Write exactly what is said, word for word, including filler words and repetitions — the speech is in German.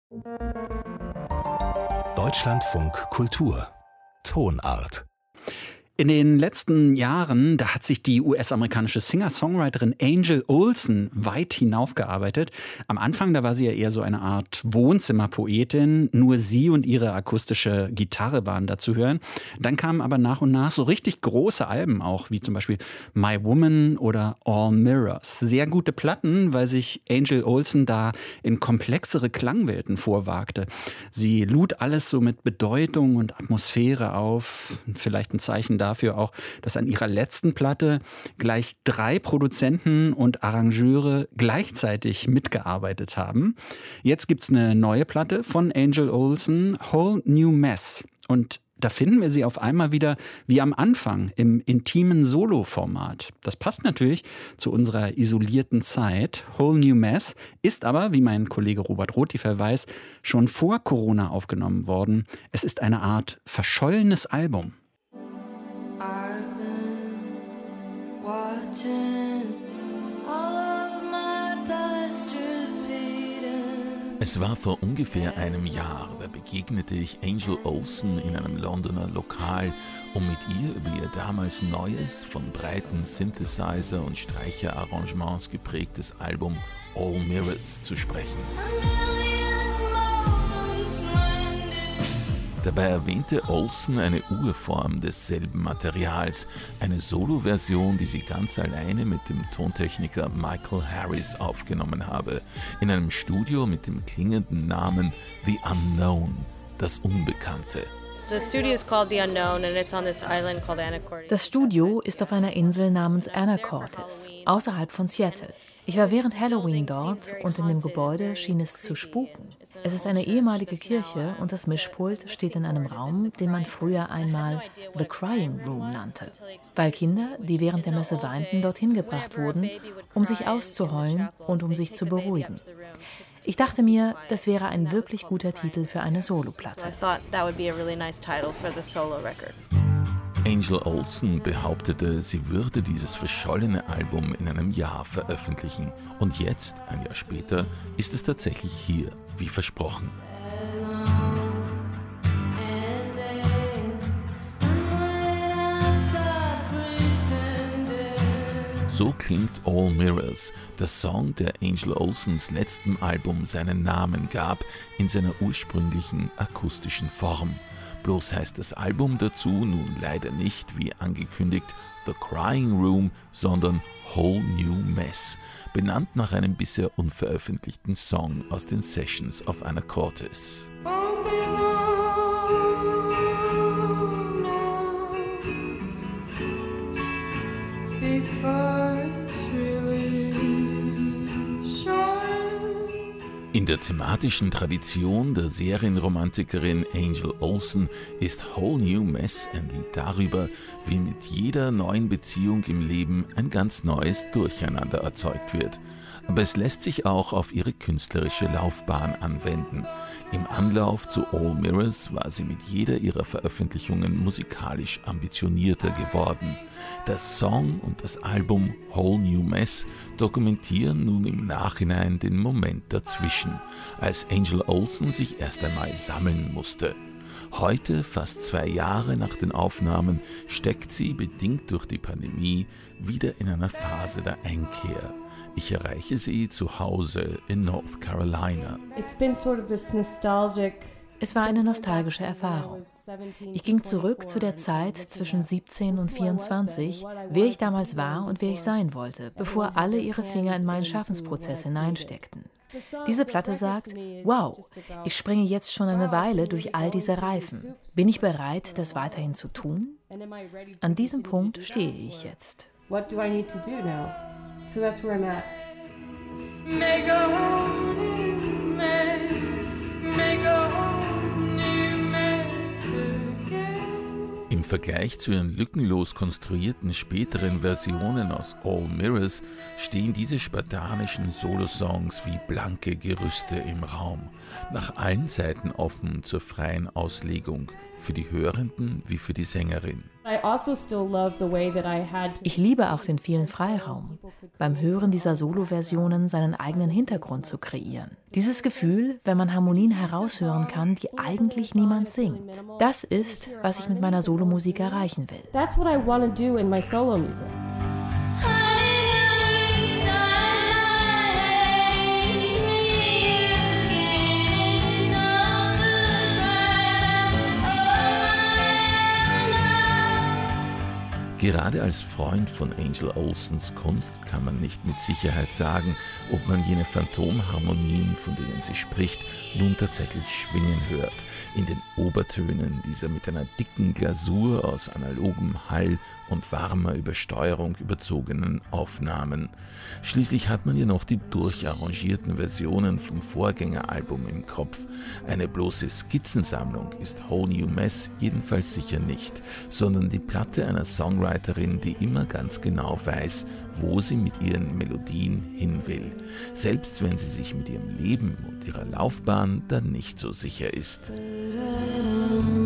Deutschlandfunk Kultur Tonart. In den letzten Jahren, da hat sich die U S-amerikanische Singer-Songwriterin Angel Olsen weit hinaufgearbeitet. Am Anfang, da war sie ja eher so eine Art Wohnzimmerpoetin. Nur sie und ihre akustische Gitarre waren da zu hören. Dann kamen aber nach und nach so richtig große Alben auch, wie zum Beispiel My Woman oder All Mirrors. Sehr gute Platten, weil sich Angel Olsen da in komplexere Klangwelten vorwagte. Sie lud alles so mit Bedeutung und Atmosphäre auf. Vielleicht ein Zeichen dafür, Dafür auch, dass an ihrer letzten Platte gleich drei Produzenten und Arrangeure gleichzeitig mitgearbeitet haben. Jetzt gibt's eine neue Platte von Angel Olsen, Whole New Mess. Und da finden wir sie auf einmal wieder wie am Anfang im intimen Solo-Format. Das passt natürlich zu unserer isolierten Zeit. Whole New Mess ist aber, wie mein Kollege Robert Rottifer weiß, schon vor Corona aufgenommen worden. Es ist eine Art verschollenes Album. Es war vor ungefähr einem Jahr, da begegnete ich Angel Olsen in einem Londoner Lokal, um mit ihr über ihr damals neues, von breiten Synthesizer- und Streicherarrangements geprägtes Album All Mirrors zu sprechen. Dabei erwähnte Olsen eine Urform desselben Materials, eine Solo-Version, die sie ganz alleine mit dem Tontechniker Michael Harris aufgenommen habe, in einem Studio mit dem klingenden Namen The Unknown, das Unbekannte. Das Studio ist auf einer Insel namens Anacortes, außerhalb von Seattle. Ich war während Halloween dort und in dem Gebäude schien es zu spuken. Es ist eine ehemalige Kirche und das Mischpult steht in einem Raum, den man früher einmal The Crying Room nannte, weil Kinder, die während der Messe weinten, dorthin gebracht wurden, um sich auszuheulen und um sich zu beruhigen. Ich dachte mir, das wäre ein wirklich guter Titel für eine Soloplatte. Angel Olsen behauptete, sie würde dieses verschollene Album in einem Jahr veröffentlichen. Und jetzt, ein Jahr später, ist es tatsächlich hier, wie versprochen. So klingt All Mirrors, der Song, der Angel Olsens letztem Album seinen Namen gab, in seiner ursprünglichen akustischen Form. Bloß heißt das Album dazu nun leider nicht, wie angekündigt, The Crying Room, sondern Whole New Mess, benannt nach einem bisher unveröffentlichten Song aus den Sessions of Anacortes. In der thematischen Tradition der Serienromantikerin Angel Olsen ist Whole New Mess ein Lied darüber, wie mit jeder neuen Beziehung im Leben ein ganz neues Durcheinander erzeugt wird. Aber es lässt sich auch auf ihre künstlerische Laufbahn anwenden. Im Anlauf zu All Mirrors war sie mit jeder ihrer Veröffentlichungen musikalisch ambitionierter geworden. Das Song und das Album Whole New Mess dokumentieren nun im Nachhinein den Moment dazwischen, als Angel Olsen sich erst einmal sammeln musste. Heute, fast zwei Jahre nach den Aufnahmen, steckt sie, bedingt durch die Pandemie, wieder in einer Phase der Einkehr. Ich erreiche sie zu Hause in North Carolina. Es war eine nostalgische Erfahrung. Ich ging zurück zu der Zeit zwischen siebzehn und vierundzwanzig, wer ich damals war und wer ich sein wollte, bevor alle ihre Finger in meinen Schaffensprozess hineinsteckten. Diese Platte sagt, wow, ich springe jetzt schon eine Weile durch all diese Reifen. Bin ich bereit, das weiterhin zu tun? An diesem Punkt stehe ich jetzt. What do I need to do now? So that's where I'm at. Make a whole new mess, make a whole new mess again. Im Vergleich zu ihren lückenlos konstruierten späteren Versionen aus All Mirrors stehen diese spartanischen Solosongs wie blanke Gerüste im Raum, nach allen Seiten offen zur freien Auslegung, für die Hörenden wie für die Sängerin. Ich liebe auch den vielen Freiraum, beim Hören dieser Solo-Versionen seinen eigenen Hintergrund zu kreieren. Dieses Gefühl, wenn man Harmonien heraushören kann, die eigentlich niemand singt. Das ist, was ich mit meiner Solomusik erreichen will. That's what I want to do in my solo music. Gerade als Freund von Angel Olsens Kunst kann man nicht mit Sicherheit sagen, ob man jene Phantomharmonien, von denen sie spricht, nun tatsächlich schwingen hört, in den Obertönen dieser mit einer dicken Glasur aus analogem Hall und warmer Übersteuerung überzogenen Aufnahmen. Schließlich hat man ja noch die durcharrangierten Versionen vom Vorgängeralbum im Kopf. Eine bloße Skizzensammlung ist Whole New Mess jedenfalls sicher nicht, sondern die Platte einer Songwriterin, die immer ganz genau weiß, wo sie mit ihren Melodien hin will, selbst wenn sie sich mit ihrem Leben und ihrer Laufbahn dann nicht so sicher ist. Da-da-da.